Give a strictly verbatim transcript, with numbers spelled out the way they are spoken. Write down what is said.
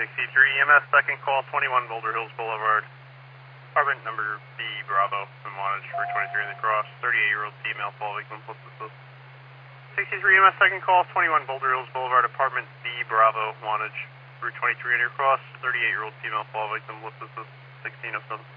sixty-three E M S, second call, twenty-one Boulder Hills Boulevard. Apartment number B, Bravo, in Wantage, Route twenty-three in the cross, thirty-eight-year-old female, fall victim, plus assist. sixty-three E M S, second call, twenty-one Boulder Hills Boulevard, apartment B, Bravo, Wantage, Route twenty-three in your cross, thirty-eight-year-old female, fall victim, plus assist, sixteen oh seven.